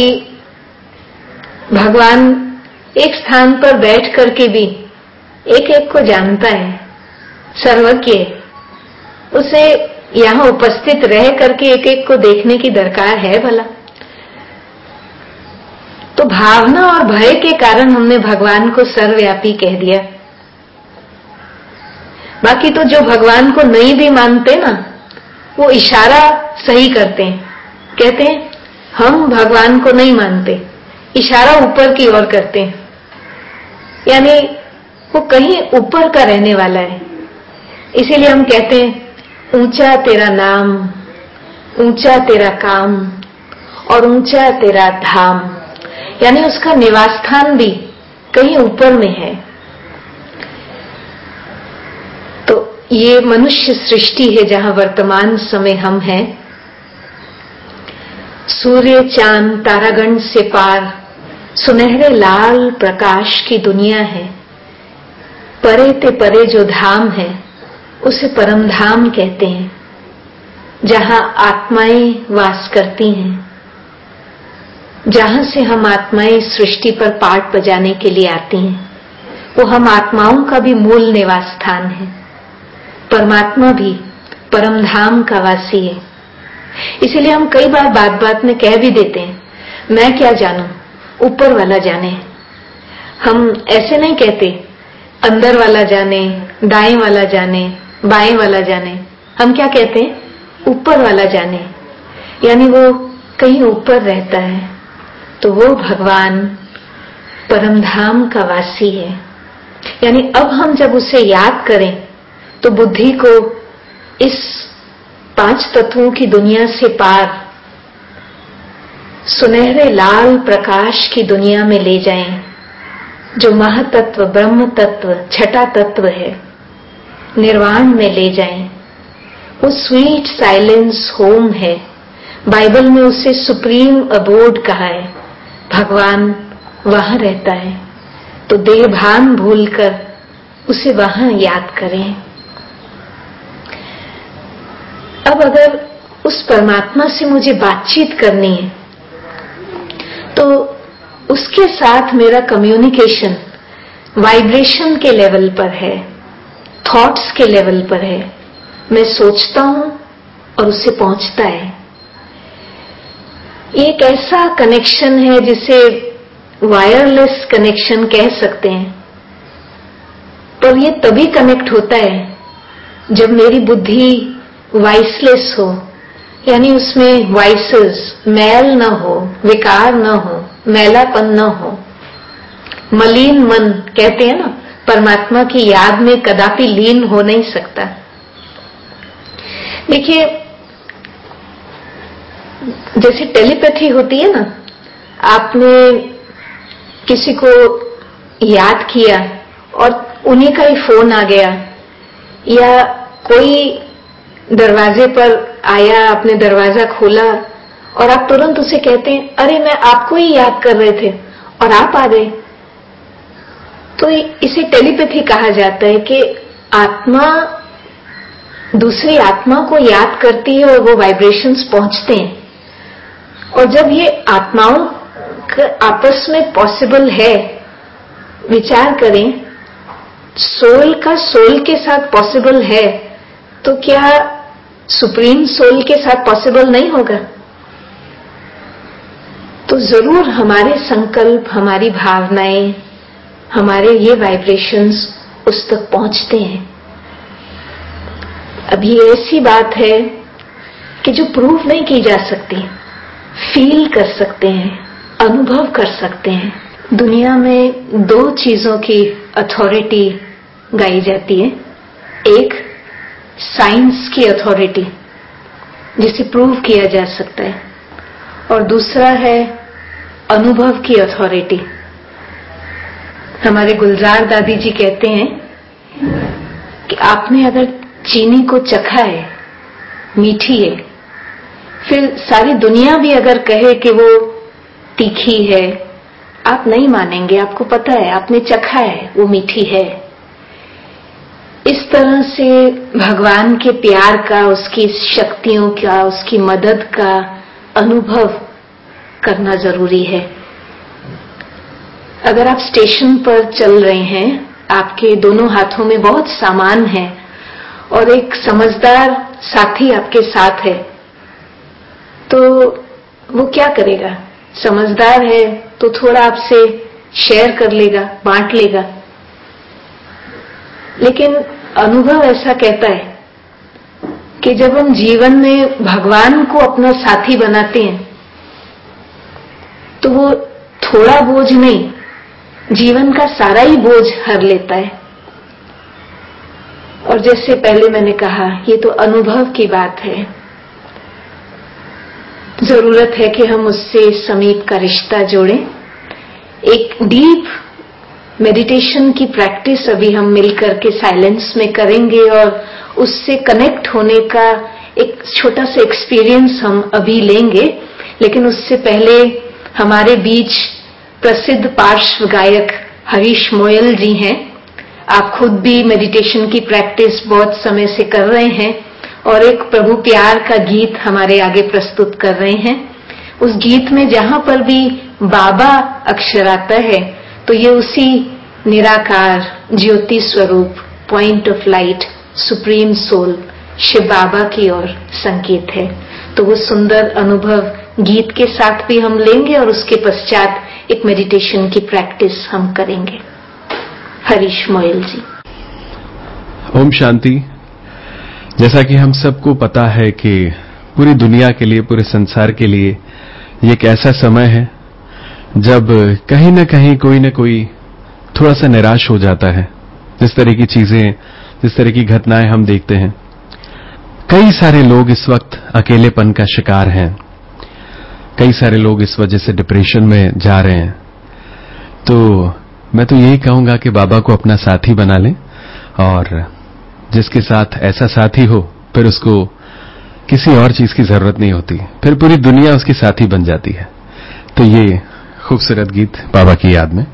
भगवान एक स्थान पर बैठ करके भी एक एक को जानता है, सर्वज्ञ है। उसे यहां उपस्थित रह करके एक एक को देखने की दरकार है भला? तो भावना और भय के कारण हमने भगवान को सर्वव्यापी कह दिया। बाकी तो जो भगवान को नहीं भी मानते ना, वो इशारा सही करते हैं, कहते हैं हम भगवान को नहीं मानते, इशारा ऊपर की ओर करते हैं, यानी वो कहीं ऊपर का रहने वाला है। इसीलिए हम कहते हैं ऊंचा तेरा नाम, ऊंचा तेरा काम और ऊंचा तेरा धाम, यानी उसका निवास स्थान भी कहीं ऊपर में है। तो ये मनुष्य सृष्टि है जहां वर्तमान समय हम हैं। सूर्य चांद तारागण से पार सुनहरे लाल प्रकाश की दुनिया है। परे ते परे जो धाम है उसे परम धाम कहते हैं, जहां आत्माएं वास करती हैं, जहां से हम आत्माएं सृष्टि पर पाठ बजाने के लिए आती हैं। वो हम आत्माओं का भी मूल निवास स्थान है। परमात्मा भी परम धाम का वासी है। इसीलिए हम कई बार बात बात में कह भी देते हैं, मैं क्या जानूं, ऊपर वाला जाने। हम ऐसे नहीं कहते अंदर वाला जाने, दाएं वाला जाने, बाएं वाला जाने। हम क्या कहते हैं? ऊपर वाला जाने, यानी वो कहीं ऊपर रहता है। तो वो भगवान परमधाम का वासी है। यानी अब हम जब उसे याद करें तो बुद्धि को इस 5 तत्वों की दुनिया से पार सुनहरे लाल प्रकाश की दुनिया में ले जाएं, जो महातत्व ब्रह्म तत्व छठा तत्व है, निर्वाण में ले जाएं। वो स्वीट साइलेंस होम है। बाइबल में उसे सुप्रीम अबोर्ड कहा है। भगवान वहां रहता है। तो देह भान भूलकर उसे वहां याद करें। अब अगर उस परमात्मा से मुझे बातचीत करनी है, तो उसके साथ मेरा कम्युनिकेशन वाइब्रेशन के लेवल पर है, थॉट्स के लेवल पर है। मैं सोचता हूं और उससे पहुंचता है। ये एक ऐसा कनेक्शन है जिसे वायरलेस कनेक्शन कह सकते हैं, पर ये तभी कनेक्ट होता है जब मेरी बुद्धि वाइसलेस हो, यानी उसमें वाइसेस, मैल न हो, विकार न हो, मैलापन न हो। मलिन मन कहते हैं ना, परमात्मा की याद में कदापि लीन हो नहीं सकता। देखिए, जैसे टेलीपैथी होती है ना, आपने किसी को याद किया और उन्हीं का ही फोन आ गया, या कोई दरवाजे पर आया, आपने दरवाजा खोला और आप तुरंत उसे कहते हैं, अरे मैं आपको ही याद कर रहे थे, और आप आ गए। तो इसे टेलीपैथी कहा जाता है कि आत्मा दूसरी आत्मा को याद करती है और वो वाइब्रेशंस पहुंचते हैं। और जब ये आत्माओं आपस में पॉसिबल है, विचार करें, सोल का सोल के साथ पॉसिबल है, तो क्या सुप्रीम सोल के साथ पॉसिबल नहीं होगा? तो जरूर हमारे संकल्प, हमारी भावनाएं, हमारे ये वाइब्रेशंस उस तक पहुंचते हैं। अब ये ऐसी बात है कि जो प्रूव नहीं की जा सकती, फील कर सकते हैं, अनुभव कर सकते हैं। दुनिया में दो चीजों की अथॉरिटी गाई जाती है, एक साइंस की अथॉरिटी जिसे प्रूव किया जा सकता है, और दूसरा है अनुभव की अथॉरिटी। हमारे गुलजार दादी जी कहते हैं कि आपने अगर चीनी को चखा है, मीठी है, फिर सारी दुनिया भी अगर कहे कि वो तीखी है, आप नहीं मानेंगे, आपको पता है, आपने चखा है, वो मीठी है। इस तरह से भगवान के प्यार का, उसकी शक्तियों का, उसकी मदद का अनुभव करना जरूरी है। अगर आप स्टेशन पर चल रहे हैं, आपके दोनों हाथों में बहुत सामान है और एक समझदार साथी आपके साथ है, तो वो क्या करेगा? समझदार है तो थोड़ा आपसे शेयर कर लेगा, बांट लेगा। लेकिन अनुभव ऐसा कहता है कि जब हम जीवन में भगवान को अपना साथी बनाते हैं, तो वो थोड़ा बोझ नहीं, जीवन का सारा ही बोझ हर लेता है। और जैसे पहले मैंने कहा, ये तो अनुभव की बात है। जरूरत है कि हम उससे समीप का रिश्ता जोड़ें। एक डीप मेडिटेशन की प्रैक्टिस अभी हम मिलकर के साइलेंस में करेंगे और उससे कनेक्ट होने का एक छोटा सा एक्सपीरियंस हम अभी लेंगे। लेकिन उससे पहले हमारे बीच प्रसिद्ध पार्श्व गायक हरीश मोयल जी हैं। आप खुद भी मेडिटेशन की प्रैक्टिस बहुत समय से कर रहे हैं और एक प्रभु प्यार का गीत हमारे आगे प्रस्तुत कर रहे हैं। उस गीत में जहां पर भी बाबा अक्षर आता है, तो ये उसी निराकार ज्योति स्वरूप, point of light, supreme soul, Shiv Baba की ओर संकेत है। तो वो सुंदर अनुभव गीत के साथ भी हम लेंगे और उसके पश्चात एक मेडिटेशन की प्रैक्टिस हम करेंगे। हरीश मोयल जी। ओम शांति। जैसा कि हम सबको पता है कि पूरी दुनिया के लिए, पूरे संसार के लिए ये एक ऐसा समय है जब कहीं ना कहीं कोई ना कोई थोड़ा सा निराश हो जाता है। जिस तरह की चीजें, जिस तरह की घटनाएं हम देखते हैं, कई सारे लोग इस वक्त अकेलेपन का शिकार हैं। कई सारे लोग इस वजह से डिप्रेशन में जा रहे हैं। तो मैं तो यही कहूंगा कि बाबा को अपना साथी बना लें, और जिसके साथ ऐसा साथी हो, फिर उसको किसी और चीज की जरूरत नहीं होती, फिर पूरी दुनिया उसकी साथी बन जाती है। तो ये खूबसूरत गीत बाबा की याद में।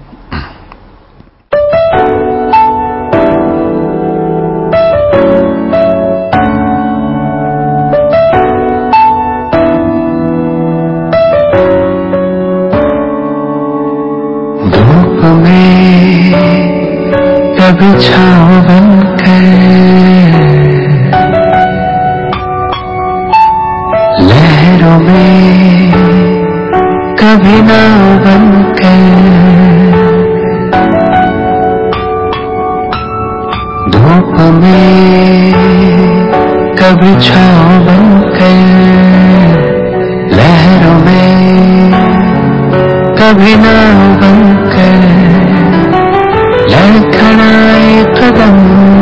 छाँव बनकर, लहरों में कभी नाव बनकर, धूप में कभी छाँव बनकर, लहरों में कभी नाव बनकर, लड़खड़ाए कदम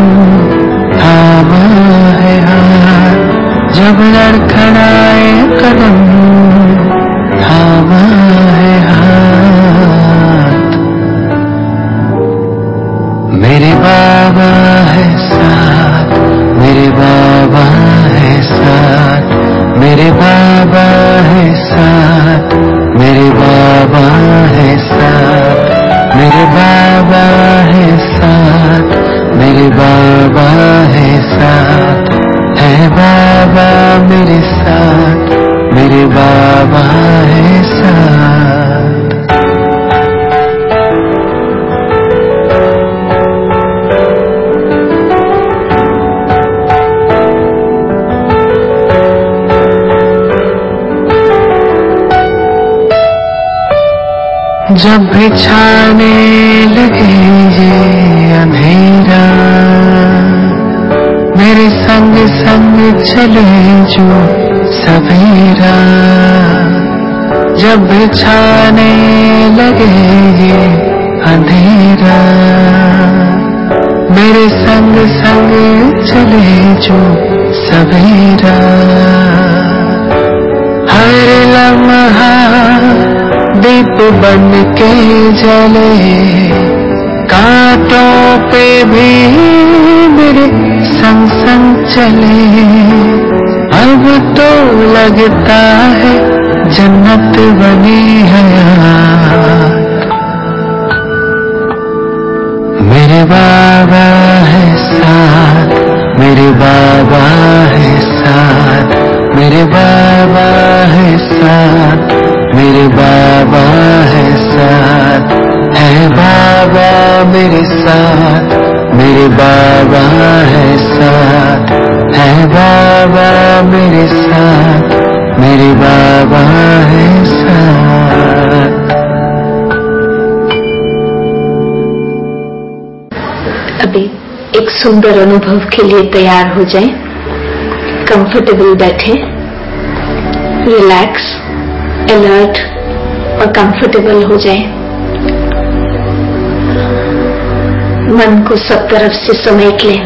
थामा है हाथ, जब लड़खड़ाए कदम थामा है हाथ। मेरे बाबा है साथ, मेरे बाबा है साथ, मेरे बाबा है साथ, मेरे बाबा है साथ, मेरे बाबा है साथ, मेरे बाबा है साथ, है बाबा मेरे साथ, मेरे बाबा है साथ। जब भी छाने लगे ये अंधेरा, मेरे संग संग चले जो सवेरा। जब भी छाने लगे ये अंधेरा, मेरे संग संग चले जो सवेरा। हर लम्हा दीप बन के जले, कांटों पे भी मेरे संग संग चले। अब तो लगता है जन्नत बनी है यार। मेरे बाबा है साथ, मेरे बाबा है साथ, मेरे बाबा है साथ, मेरे बाबा है साथ, है बाबा मेरे साथ, मेरे बाबा है साथ, है बाबा मेरे साथ, मेरे बाबा है साथ। अभी एक सुंदर अनुभव के लिए तैयार हो जाएं, कंफर्टेबल बैठे, रिलैक्स, अलर्ट और कंफर्टेबल हो जाएं। मन को सब तरफ से समेट लें।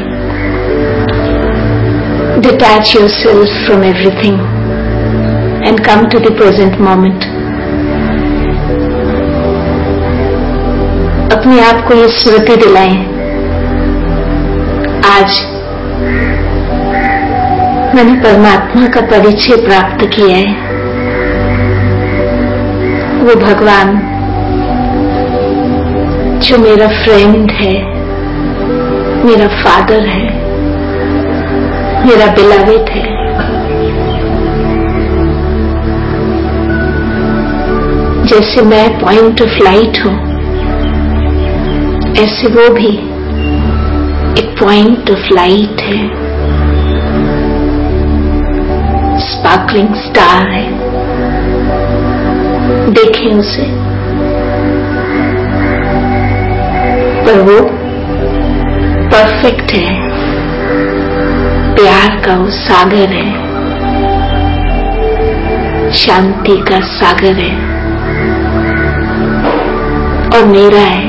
Detach yourself from everything and come to the present moment. अपने आप को ये स्मृति दिलाएं, आज मैंने परमात्मा का परिचय प्राप्त किया है। वो भगवान जो मेरा फ्रेंड है, मेरा फादर है, मेरा बिलवेड है। जैसे मैं पॉइंट ऑफ लाइट हूं, ऐसे वो भी एक पॉइंट ऑफ लाइट है, स्पार्कलिंग स्टार है। देखें उसे, पर वो परफेक्ट है, प्यार का वो सागर है, शांति का सागर है और मेरा है।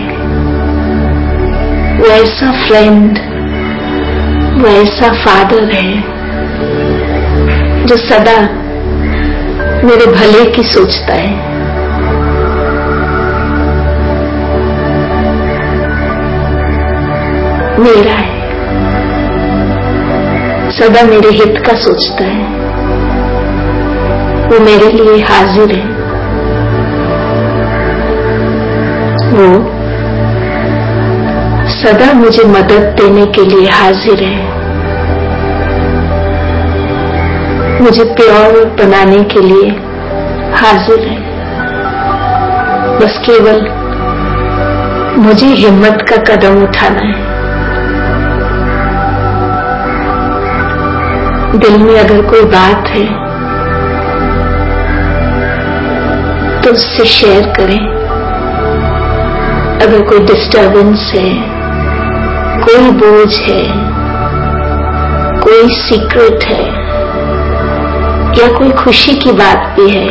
वो ऐसा फ्रेंड, वो ऐसा फादर है जो सदा मेरे भले की सोचता है। मेरा है, सदा मेरे हित का सोचता है। वो मेरे लिए हाजिर है। वो सदा मुझे मदद देने के लिए हाजिर है, मुझे प्योर बनाने के लिए हाजिर है। बस केवल मुझे हिम्मत का कदम उठाना है। दिल में अगर कोई बात है तो उससे शेयर करें। अगर कोई डिस्टर्बेंस है, कोई बोझ है, कोई सीक्रेट है या कोई खुशी की बात भी है,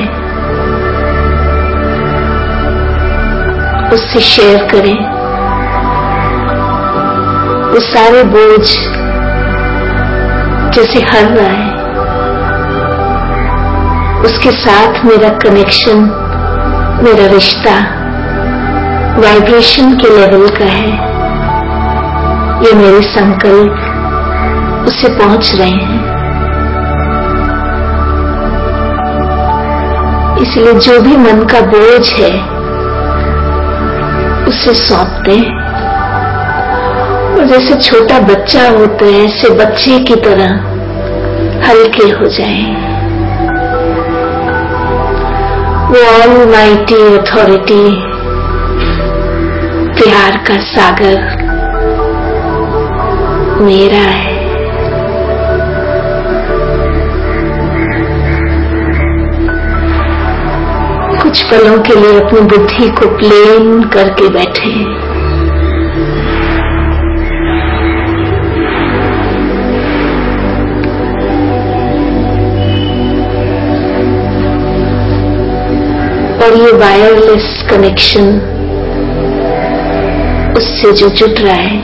उससे शेयर करें। वो सारे बोझ जैसे हर रहा है, उसके साथ मेरा कनेक्शन, मेरा रिश्ता वाइब्रेशन के लेवल का है। ये मेरे संकल्प उससे पहुंच रहे हैं। इसलिए जो भी मन का बोझ है उसे सौंप दें और जैसे छोटा बच्चा होता है ऐसे बच्चे की तरह हल्के हो जाएं। वो ऑलमाइटी अथॉरिटी, प्यार का सागर मेरा है। कुछ पलों के लिए अपनी बुद्धि को प्लेन करके बैठे। और ये वायरलेस कनेक्शन उससे जो जुट रहा है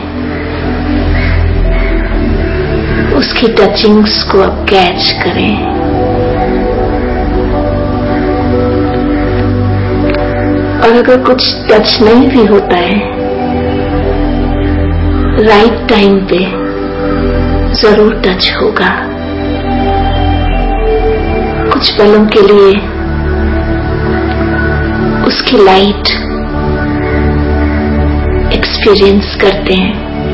उसकी टचिंग्स को अब कैच करें। और अगर कुछ टच नहीं भी होता है, राइट टाइम पे जरूर टच होगा। कुछ पलों के लिए उसकी लाइट एक्सपीरियंस करते हैं।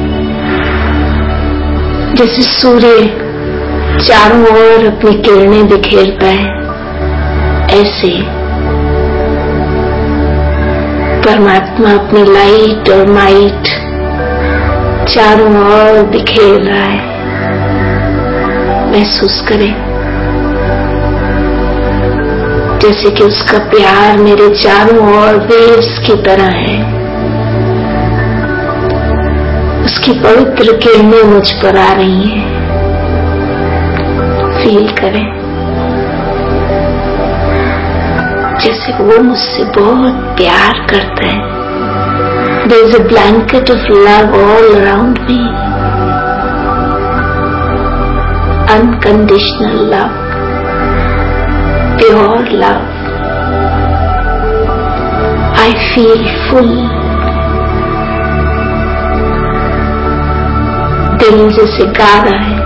जैसे सूर्य चारों ओर अपनी किरणें बिखेरता है, ऐसे परमात्मा अपनी लाइट और माइट चारों ओर बिखेर रहा है। महसूस करें जैसे कि उसका प्यार मेरे चारों ओर वेव्स की तरह है। उसकी पवित्र किरणें मुझ पर आ रही हैं। फील करें जैसे वो मुझसे बहुत प्यार करता है। There is a blanket of love all around me. Unconditional love. Pure love. I feel full. दिल जैसे गा रहा है,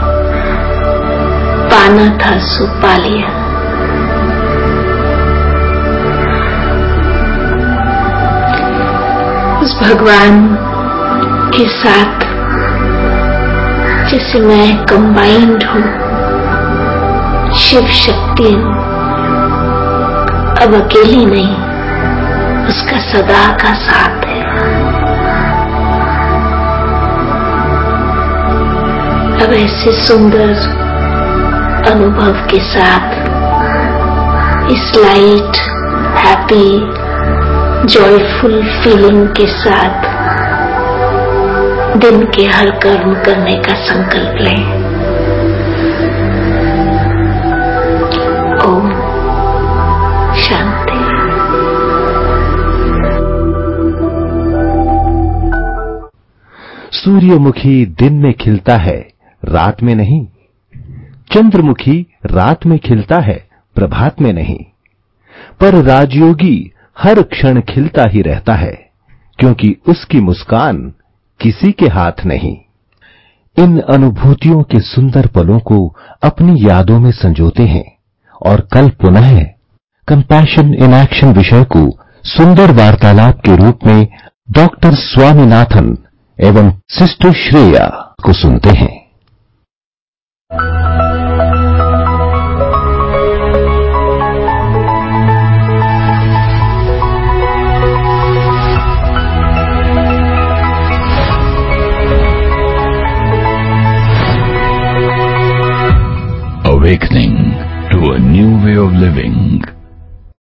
पाना था सो पा लिया। उस भगवान के साथ जैसे मैं कंबाइंड हूं, शिव शक्ति हूं, अब अकेली नहीं, उसका सदा का साथ है। अब ऐसे सुंदर अनुभव के साथ, इस लाइट, हैप्पी, जॉयफुल फीलिंग के साथ दिन के हर कर्म करने का संकल्प लें। ओम शांति। सूर्यमुखी दिन में खिलता है, रात में नहीं। चंद्रमुखी रात में खिलता है, प्रभात में नहीं। पर राजयोगी हर क्षण खिलता ही रहता है, क्योंकि उसकी मुस्कान किसी के हाथ नहीं। इन अनुभूतियों के सुंदर पलों को अपनी यादों में संजोते हैं और कल पुनः कंपैशन इन एक्शन विषय को सुंदर वार्तालाप के रूप में डॉक्टर स्वामीनाथन एवं सिस्टर श्रेया को सुनते हैं। awakening to a new way of living.